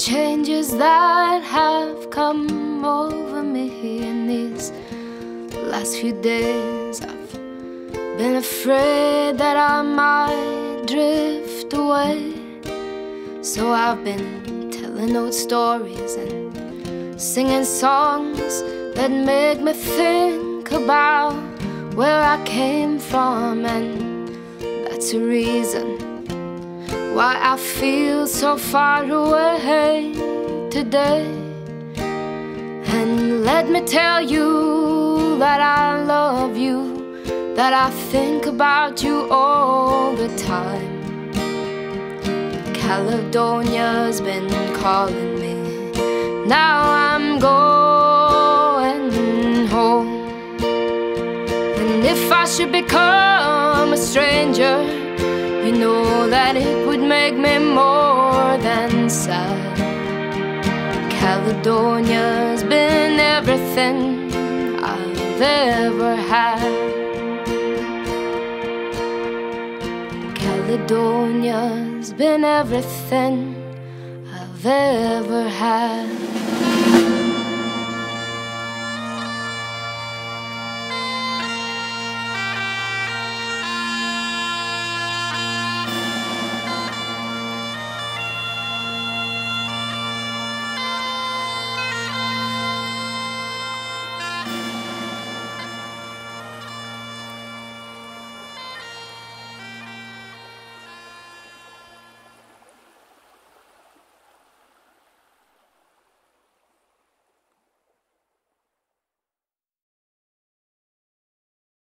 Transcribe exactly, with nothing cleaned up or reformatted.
changes that have come over me in these last few days. I've been afraid that I might drift away, so I've been telling old stories and singing songs that make me think about where I came from, and that's a reason why I feel so far away today. And let me tell you that I love you, that I think about you all the time. Caledonia's been calling me, now I'm going home. And if I should become a stranger, you know that it would make me more than sad. Caledonia's been everything I've ever had. Caledonia's been everything I've ever had.